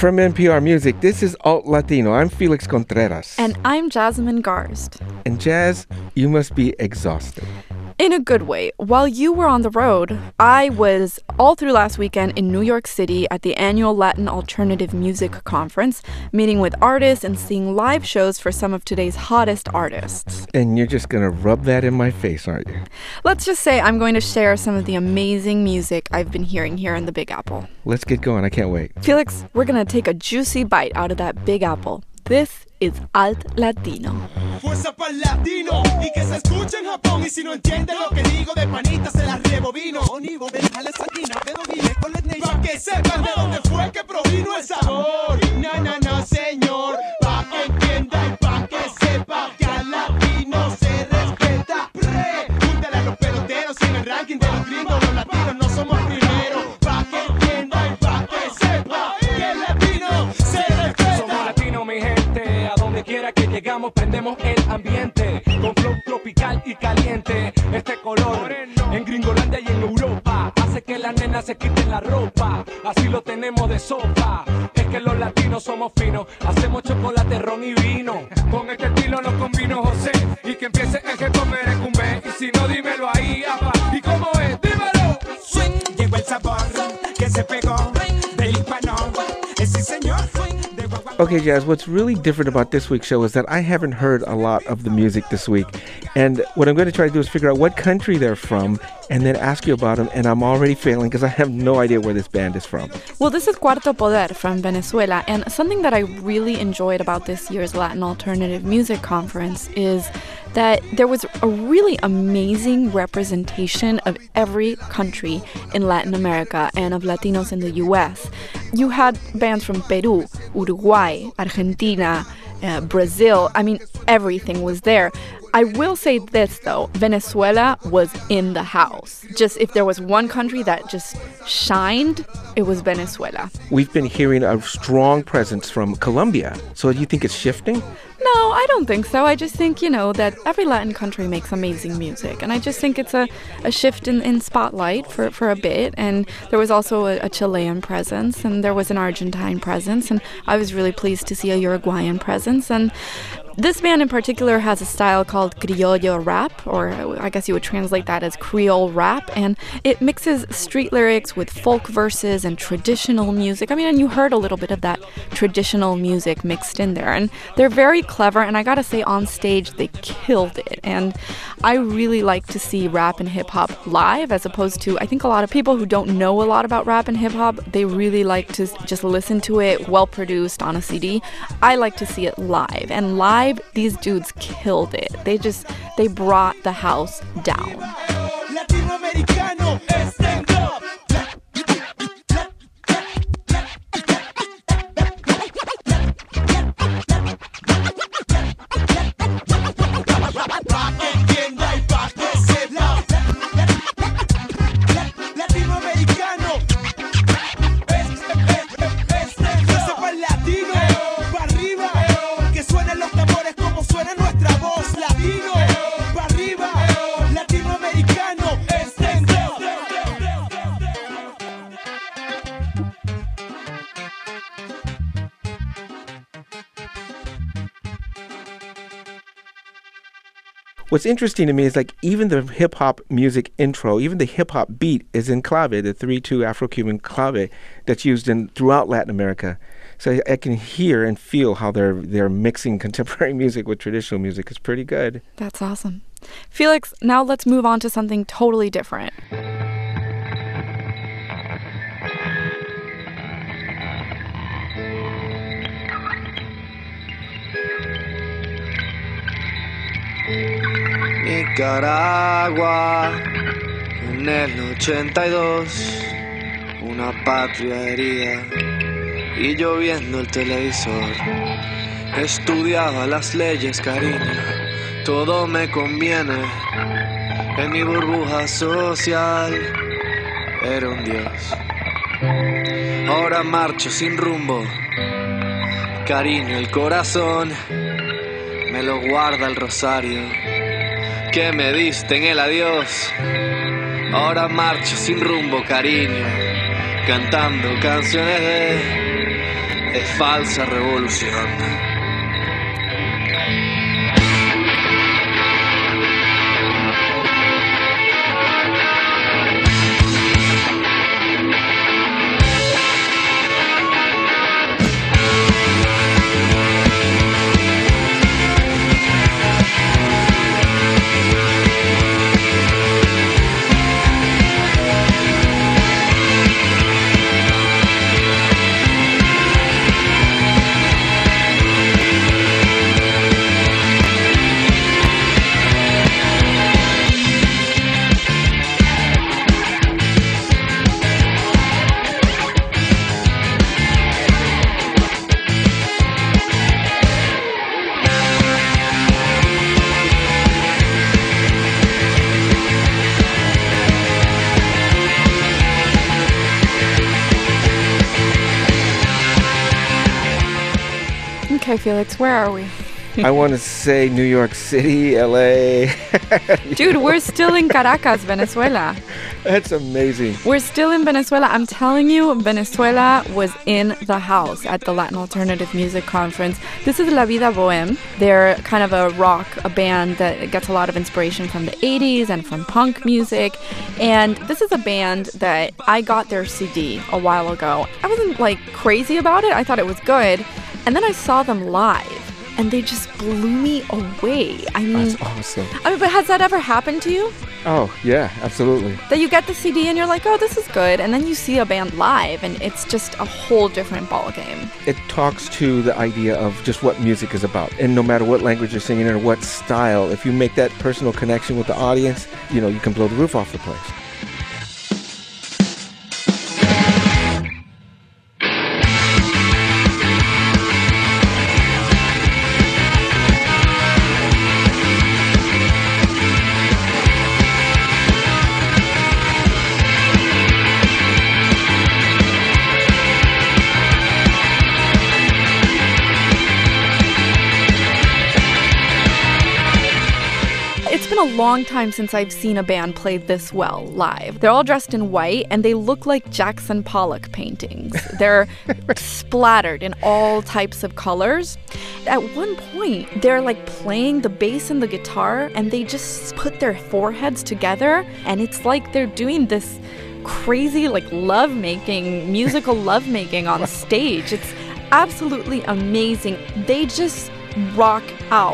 From NPR Music, this is Alt Latino. I'm Felix Contreras. And I'm Jasmine Garst. And Jazz, you must be exhausted. In a good way. While you were on the road, I was all through last weekend in New York City at the annual Latin Alternative Music Conference, meeting with artists and seeing live shows for some of today's hottest artists. And you're just going to rub that in my face, aren't you? Let's just say I'm going to share some of the amazing music I've been hearing here in the Big Apple. Let's get going. I can't wait. Felix, we're going to take a juicy bite out of that Big Apple. This is Alt Latino. Fuerza pa'l latino y que se escuche en Japón y si no entiende lo que digo de panita se las rebobino. Onivo, déjale esa quina, pero dile con la nation. Pa' que sepan de dónde fue que provino el sabor. No, señor. Pa' que entienda y pa' que sepa que al latino se respeta. Pregúntale a los peloteros si en el ranking de los gringos los latinos no somos primeros. Pa' que entienda y pa' que sepa que el latino se respeta. Somos latinos, mi gente. A donde quiera que llegamos prendemos el ambiente con flow tropical y caliente. Este color en Gringolandia y en Europa hace que las nenas se quiten la ropa. Así lo tenemos de sopa. Es que los latinos somos finos. Hacemos chocolate, ron y vino. Con este estilo lo combino José. Y que empiece el que comer en cumbe. Y si no, dímelo ahí, apa. ¿Y cómo es? Dímelo. Swing, llegó el sabor que se pegó del hispano. Sí, señor. Okay, Jazz, what's really different about this week's show is that I haven't heard a lot of the music this week. And what I'm going to try to do is figure out what country they're from and then ask you about them. And I'm already failing because I have no idea where this band is from. Well, this is Cuarto Poder from Venezuela. And something that I really enjoyed about this year's Latin Alternative Music Conference is that there was a really amazing representation of every country in Latin America and of Latinos in the U.S. You had bands from Peru, Uruguay, Argentina, Brazil. I mean, everything was there. I will say this, though. Venezuela was in the house. Just if there was one country that just shined, it was Venezuela. We've been hearing a strong presence from Colombia. So do you think it's shifting? No, I don't think so. I just think, that every Latin country makes amazing music. And I just think it's a shift in spotlight for a bit. And there was also a Chilean presence, and there was an Argentine presence. And I was really pleased to see a Uruguayan presence. And this band in particular has a style called criollo rap, or I guess you would translate that as Creole rap, and it mixes street lyrics with folk verses and traditional music. I mean, and you heard a little bit of that traditional music mixed in there, and they're very clever, and I gotta say, on stage, they killed it, and I really like to see rap and hip-hop live, as opposed to, I think a lot of people who don't know a lot about rap and hip-hop, they really like to just listen to it well-produced on a CD. I like to see it live, and live, these dudes killed it. They brought the house down. Latinoamericano, stand up. What's interesting to me is even the hip-hop music intro, even the hip-hop beat is in clave, the 3/2 Afro-Cuban clave that's used throughout Latin America. So I can hear and feel how they're mixing contemporary music with traditional music. It's pretty good. That's awesome. Felix, now let's move on to something totally different. Nicaragua, en el 82, una patria herida y yo viendo el televisor, estudiaba las leyes, cariño, todo me conviene, en mi burbuja social era un dios. Ahora marcho sin rumbo, cariño, el corazón me lo guarda el rosario que me diste en el adiós. Ahora marcho sin rumbo, cariño, cantando canciones de falsa revolución. Okay, Felix, where are we? I want to say New York City, LA. Dude, we're still in Caracas, Venezuela. That's amazing. We're still in Venezuela. I'm telling you, Venezuela was in the house at the Latin Alternative Music Conference. This is La Vida Boheme. They're kind of a band that gets a lot of inspiration from the 80s and from punk music. And this is a band that I got their CD a while ago. I wasn't like crazy about it. I thought it was good. And then I saw them live. And they just blew me away. I mean, That's awesome. But has that ever happened to you? Oh, yeah, absolutely. That you get the CD and you're like, oh, this is good. And then you see a band live and it's just a whole different ballgame. It talks to the idea of just what music is about. And no matter what language you're singing in or what style, if you make that personal connection with the audience, you can blow the roof off the place. It's been a long time since I've seen a band play this well live. They're all dressed in white and they look like Jackson Pollock paintings. They're splattered in all types of colors. At one point, they're like playing the bass and the guitar and they just put their foreheads together and it's like they're doing this crazy like musical lovemaking on stage. It's absolutely amazing. They just rock out.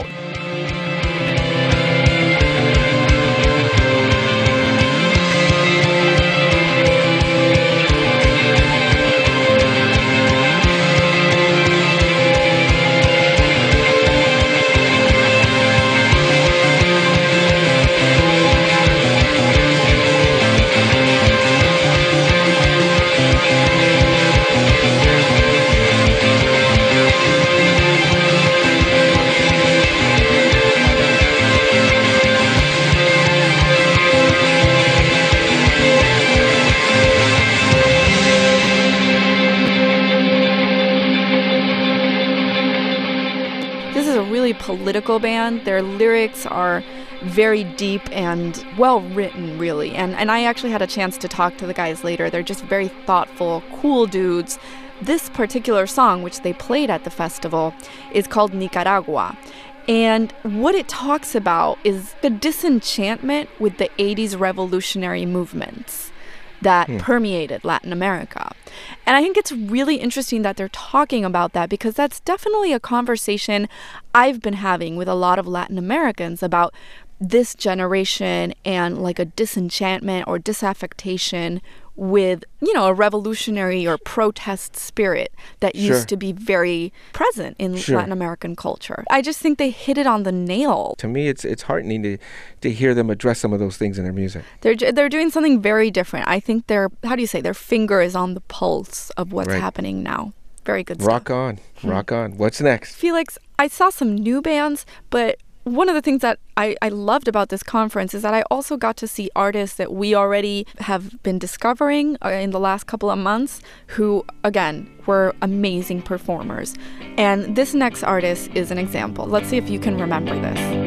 Political band. Their lyrics are very deep and well written, really. And I actually had a chance to talk to the guys later. They're just very thoughtful, cool dudes. This particular song, which they played at the festival, is called Nicaragua. And what it talks about is the disenchantment with the 80s revolutionary movements that permeated Latin America. And I think it's really interesting that they're talking about that because that's definitely a conversation I've been having with a lot of Latin Americans about this generation and like a disenchantment or disaffectation with, a revolutionary or protest spirit that used to be very present in Latin American culture. I just think they hit it on the nail. To me, it's heartening to hear them address some of those things in their music. They're doing something very different. I think their finger is on the pulse of what's happening now. Very good stuff. Rock on. Rock on. What's next? Felix, I saw some new bands, but one of the things that I loved about this conference is that I also got to see artists that we already have been discovering in the last couple of months who, again, were amazing performers. And this next artist is an example. Let's see if you can remember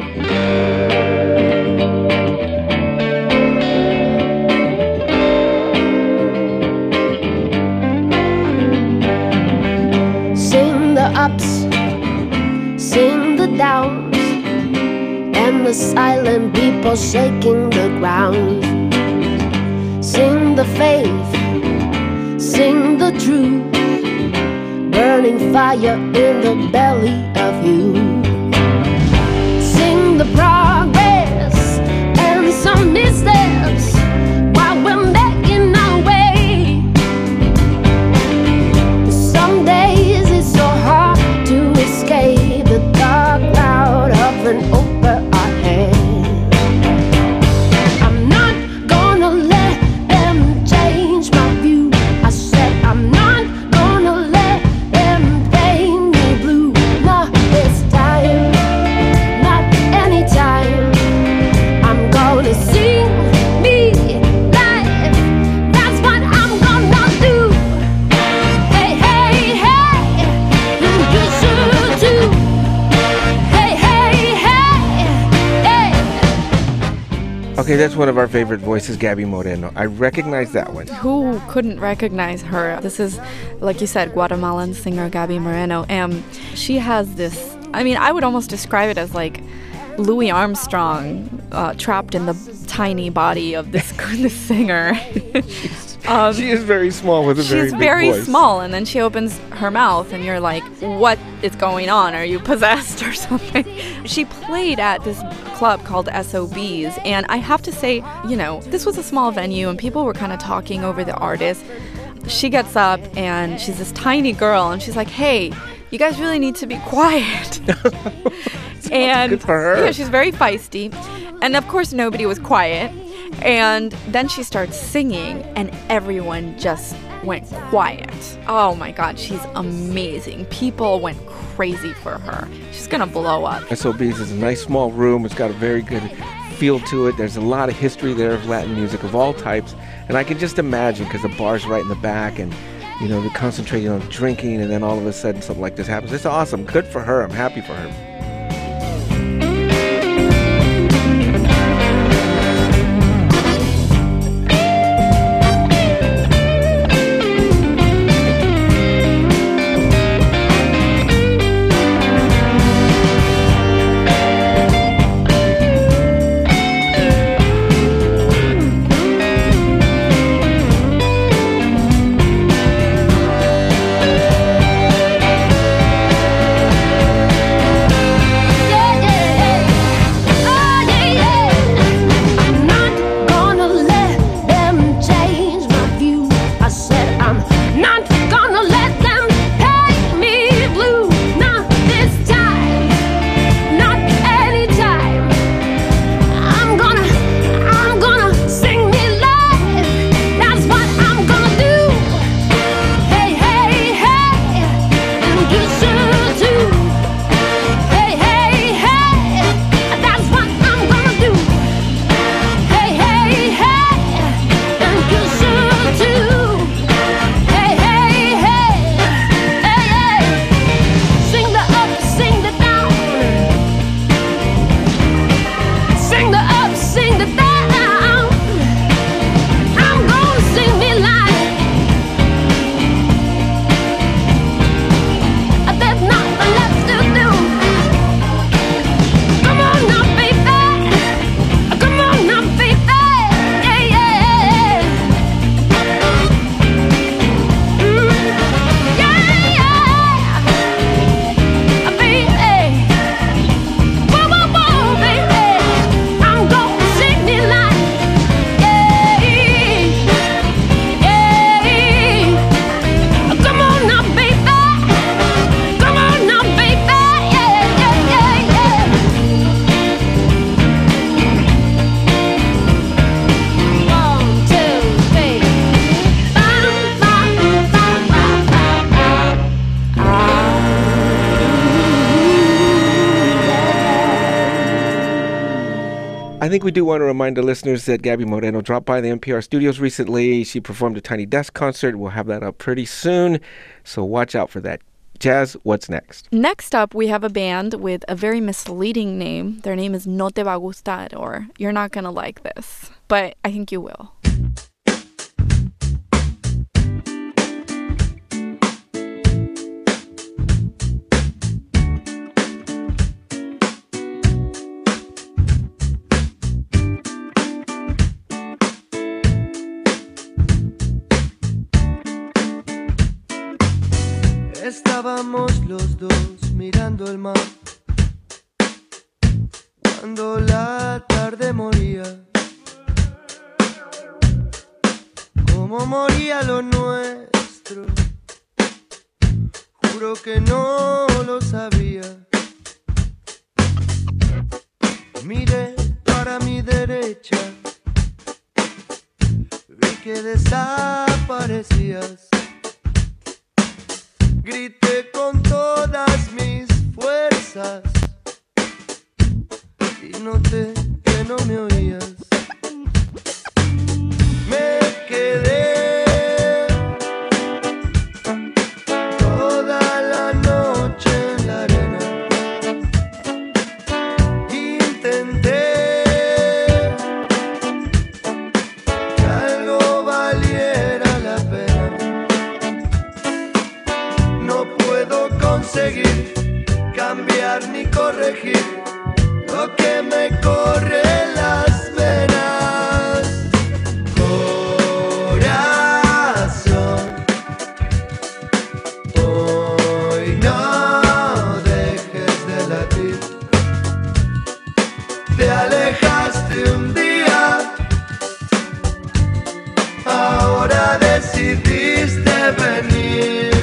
this. the silent people shaking the ground. Sing the faith, sing the truth, burning fire in the belly of you. Sing the progress and some missteps while we're making our way. Some days it's so hard to escape the dark cloud hovering over our head. I'm not gonna let them change my view. I said I'm not gonna let them paint me blue. Not this time, not anytime. I'm gonna sing me life. That's what I'm gonna do. Hey, hey, hey, you should too. Hey, hey, hey, hey. Okay, that's one of our favorite voices, Gabby Moreno. I recognize that one. Who couldn't recognize her? This is, like you said, Guatemalan singer Gabby Moreno. And she has this, I mean, I would almost describe it as like Louis Armstrong trapped in the tiny body of this, this singer. She is very small with a very She's big very voice. small, and then she opens her mouth, and you're like, what is going on? Are you possessed or something? She played at this club called SOBs, and I have to say, you know, this was a small venue, and people were kind of talking over the artist. She gets up, and she's this tiny girl, and she's like, hey, you guys really need to be quiet. And good for her. yeah, she's very feisty. And of course, nobody was quiet. And then she starts singing, and everyone just went quiet. Oh my God, she's amazing. People went crazy for her. She's gonna blow up. SOBs is a nice small room. It's got a very good feel to it. There's a lot of history there of Latin music of all types. And I can just imagine, because the bar's right in the back, and you know, they're concentrating on drinking, and then all of a sudden something like this happens. It's awesome. Good for her. I'm happy for her. I think we do want to remind the listeners that Gabby Moreno dropped by the NPR studios recently. She performed a Tiny Desk concert. We'll have that up pretty soon, so watch out for that. Jazz, what's next? Next up, we have a band with a very misleading name. Their name is No Te Va Gustar, or You're Not Gonna Like This. But I think you will. Estábamos los dos mirando el mar cuando la tarde moría, como moría lo nuestro. Juro que no lo sabía. Miré para mi derecha, vi que desaparecías. Grité con todas mis fuerzas y noté que no me oías. Me quedé toda la noche en la arena. Intenté que algo valiera la pena. No puedo conseguir cambiar ni corregir lo que me corre en las venas. Corazón, hoy no dejes de latir. Te alejaste un día, ahora decidiste venir.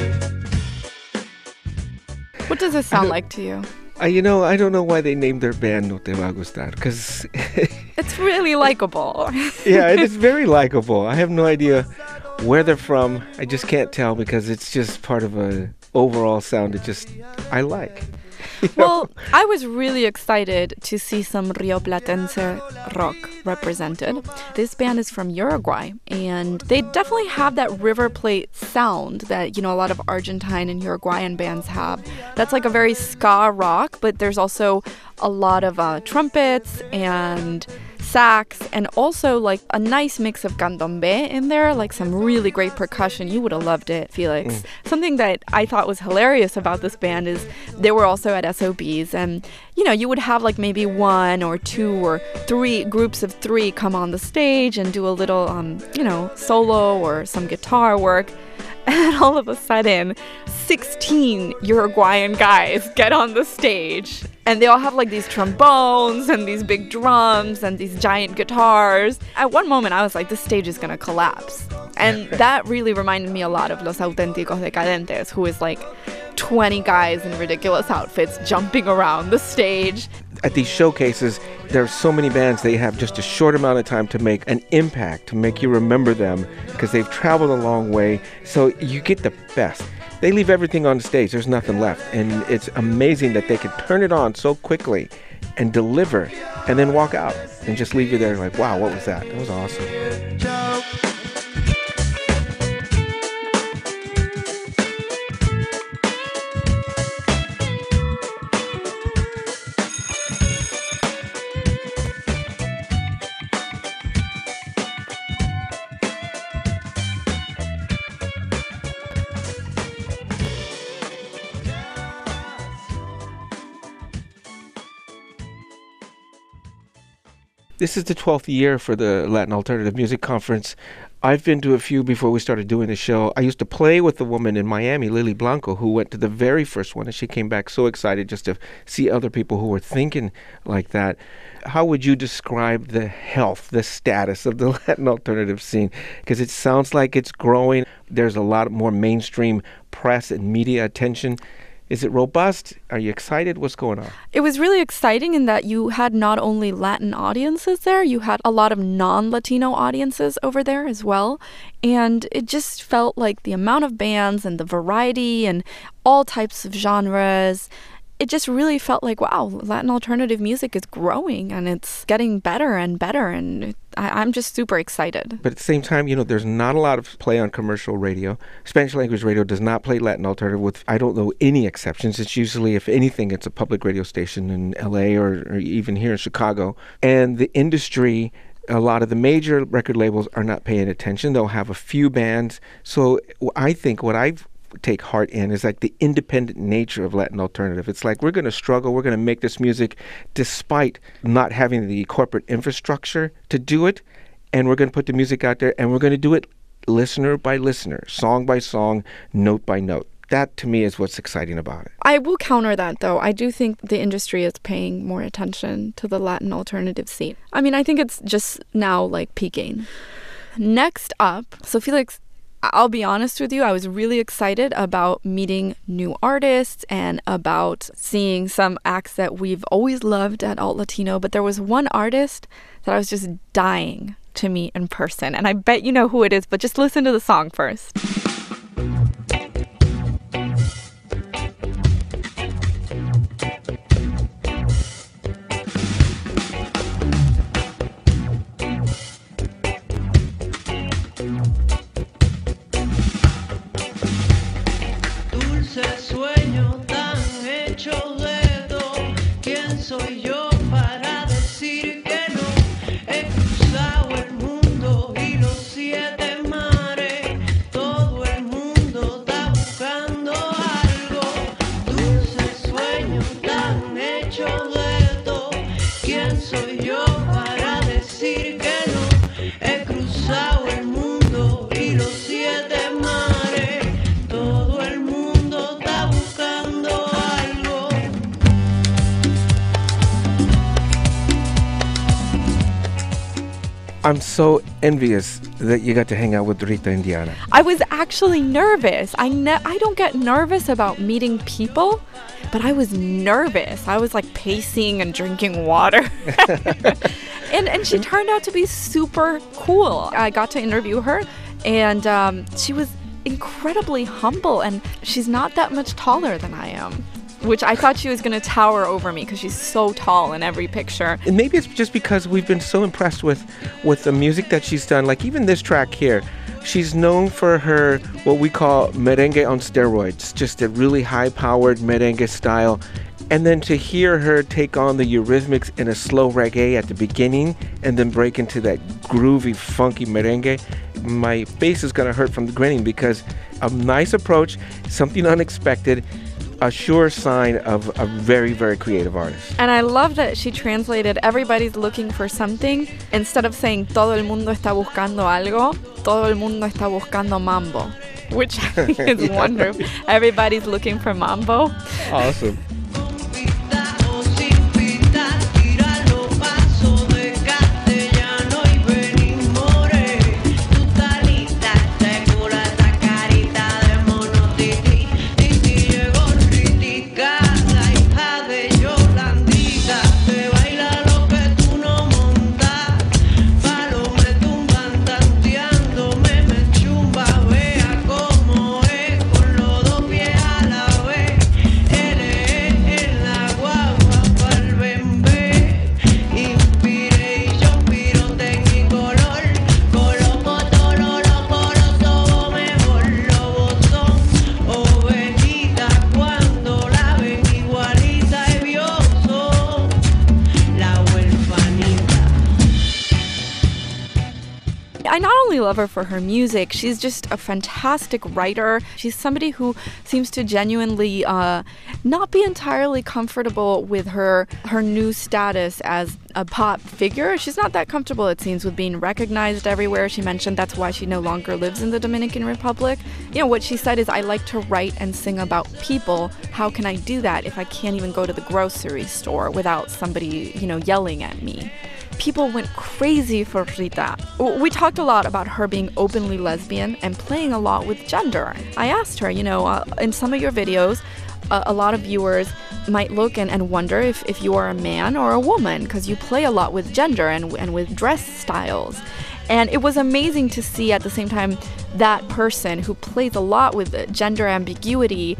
What does this sound like to you? I don't know why they named their band No Te Va a Gustar, because It's really likable. yeah, it is very likable. I have no idea where they're from. I just can't tell because it's just part of a overall sound I like. Well, I was really excited to see some Rio Platense rock represented. This band is from Uruguay, and they definitely have that River Plate sound that, a lot of Argentine and Uruguayan bands have. That's like a very ska rock, but there's also a lot of trumpets and sax, and also like a nice mix of candombe in there, like some really great percussion. You would have loved it, Felix. Something that I thought was hilarious about this band is they were also at SOBs, and you would have like maybe one or two or three groups of three come on the stage and do a little solo or some guitar work. And all of a sudden, 16 Uruguayan guys get on the stage. And they all have like these trombones and these big drums and these giant guitars. At one moment, I was like, this stage is going to collapse. And that really reminded me a lot of Los Auténticos Decadentes, who is like 20 guys in ridiculous outfits jumping around the stage. At these showcases, there are so many bands, they have just a short amount of time to make an impact, to make you remember them, because they've traveled a long way. So you get the best. They leave everything on the stage. There's nothing left. And it's amazing that they can turn it on so quickly and deliver and then walk out and just leave you there like, wow, what was that? That was awesome. This is the 12th year for the Latin Alternative Music Conference. I've been to a few before we started doing the show. I used to play with the woman in Miami, Lily Blanco, who went to the very first one, and she came back so excited just to see other people who were thinking like that. How would you describe the health, the status of the Latin alternative scene? Because it sounds like it's growing. There's a lot more mainstream press and media attention. Is it robust? Are you excited? What's going on? It was really exciting in that you had not only Latin audiences there, you had a lot of non-Latino audiences over there as well. And it just felt like the amount of bands and the variety and all types of genres, it just really felt like, wow, Latin alternative music is growing and it's getting better and better. And I'm just super excited. But at the same time, there's not a lot of play on commercial radio. Spanish language radio does not play Latin alternative with, I don't know, any exceptions. It's usually, if anything, it's a public radio station in LA or even here in Chicago. And the industry, a lot of the major record labels are not paying attention. They'll have a few bands. So I think what I've take heart in is like the independent nature of Latin alternative. It's like we're going to struggle, we're going to make this music despite not having the corporate infrastructure to do it, and we're going to put the music out there and we're going to do it listener by listener, song by song, note by note. That, to me, is what's exciting about it. I will counter that, though. I do think the industry is paying more attention to the Latin alternative scene. I mean, I think it's just now, like, peaking. Next up, so Felix, I'll be honest with you, I was really excited about meeting new artists and about seeing some acts that we've always loved at Alt Latino, but there was one artist that I was just dying to meet in person, and I bet you know who it is, but just listen to the song first. Soy yo para decir que no he cruzado el mundo y los 7 mares. Todo el mundo está buscando algo. Dulce sueño tan hecho de todo. ¿Quién soy yo para decir que no he cruzado el mundo y los 7 mares? Todo el mundo está buscando algo. I'm so envious that you got to hang out with Rita Indiana. I was actually nervous. I don't get nervous about meeting people, but I was nervous. I was like pacing and drinking water. and she turned out to be super cool. I got to interview her, and she was incredibly humble, and she's not that much taller than I am, which I thought she was going to tower over me because she's so tall in every picture. And maybe it's just because we've been so impressed with the music that she's done. Like even this track here, she's known for her, what we call merengue on steroids, just a really high-powered merengue style. And then to hear her take on the Eurythmics in a slow reggae at the beginning and then break into that groovy, funky merengue, my face is going to hurt from the grinning because a nice approach, something unexpected, a sure sign of a very, very creative artist. And I love that she translated everybody's looking for something. Instead of saying todo el mundo está buscando algo, todo el mundo está buscando mambo, which I think is wonderful. Everybody's looking for mambo. Awesome. I not only love her for her music, she's just a fantastic writer. She's somebody who seems to genuinely not be entirely comfortable with her new status as a pop figure. She's not that comfortable, it seems, with being recognized everywhere. She mentioned that's why she no longer lives in the Dominican Republic. You know, what she said is, I like to write and sing about people. How can I do that if I can't even go to the grocery store without somebody, yelling at me? People went crazy for Rita. We talked a lot about her being openly lesbian and playing a lot with gender. I asked her, in some of your videos, a lot of viewers might look and wonder if you are a man or a woman, because you play a lot with gender and with dress styles. And it was amazing to see at the same time that person who plays a lot with gender ambiguity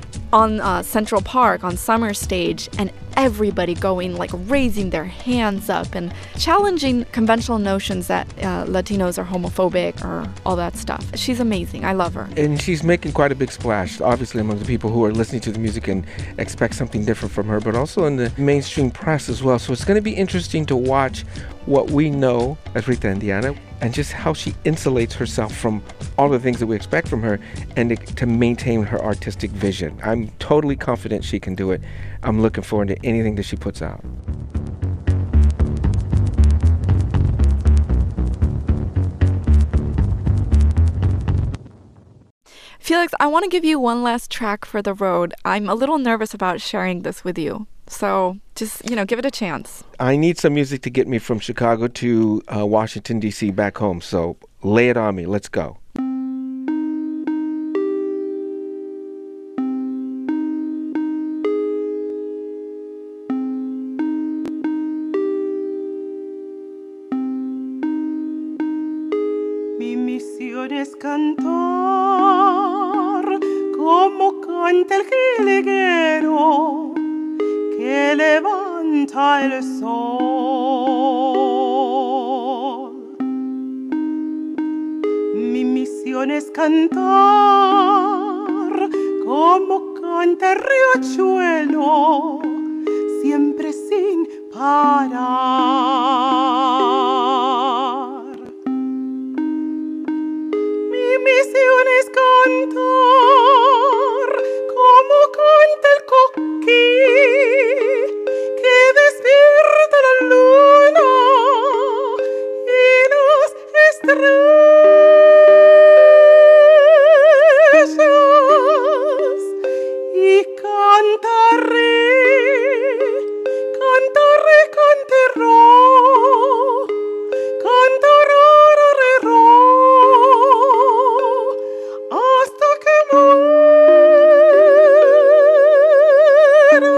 on Central Park, on Summer Stage, and everybody going, raising their hands up and challenging conventional notions that Latinos are homophobic or all that stuff. She's amazing. I love her. And she's making quite a big splash, obviously, among the people who are listening to the music and expect something different from her, but also in the mainstream press as well. So it's going to be interesting to watch what we know as Rita Indiana and just how she insulates herself from all the things that we expect from her and to maintain her artistic vision. I'm totally confident she can do it. I'm looking forward to anything that she puts out. Felix, I want to give you one last track for the road. I'm a little nervous about sharing this with you. So just, give it a chance. I need some music to get me from Chicago to Washington, D.C. back home. So lay it on me. Let's go. Mi misión es cantar como canta el jilguero que levanta el sol. Mi misión es cantar como canta el riachuelo, siempre sin parar. Mi misión es cantar como canta el coquí que despierta la luna y las estrellas, y cantaré, cantaré, cantaré, cantaré, hasta que muera.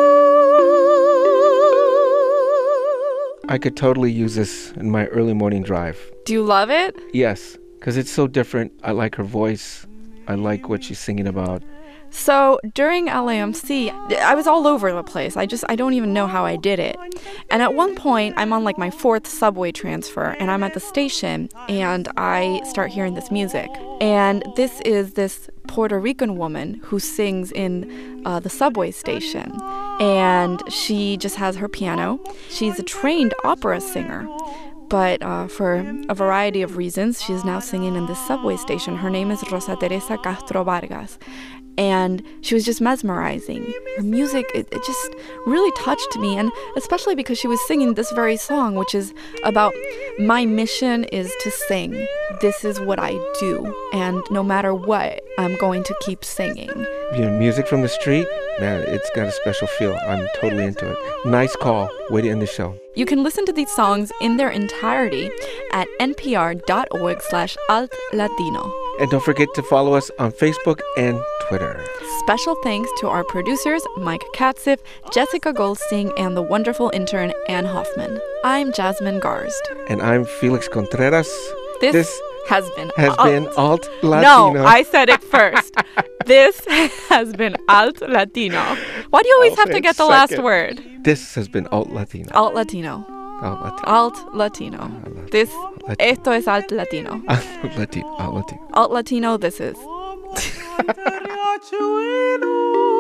I could totally use this in my early morning drive. Do you love it? Yes, because it's so different. I like her voice. I like what she's singing about. So during LAMC, I was all over the place. I don't even know how I did it. And at one point, I'm on like my 4th subway transfer, and I'm at the station, and I start hearing this music. And this is this Puerto Rican woman who sings in the subway station. And she just has her piano. She's a trained opera singer. But for a variety of reasons, she is now singing in this subway station. Her name is Rosa Teresa Castro Vargas. And she was just mesmerizing. Her music, it just really touched me, and especially because she was singing this very song, which is about my mission is to sing. This is what I do, and no matter what, I'm going to keep singing. Music from the street, man, it's got a special feel. I'm totally into it. Nice call. Way to end the show. You can listen to these songs in their entirety at npr.org/altlatino. And don't forget to follow us on Facebook and Twitter. Special thanks to our producers, Mike Katzif, Jessica Goldstein, and the wonderful intern, Ann Hoffman. I'm Jasmine Garst. And I'm Felix Contreras. This has been Alt Latino. No, I said it first. This has been Alt Latino. Why do you always have to get the last word? This has been Alt Latino. Alt Latino. Alt Latino. Esto es Alt Latino. Alt Latino. Alt Latino, this is.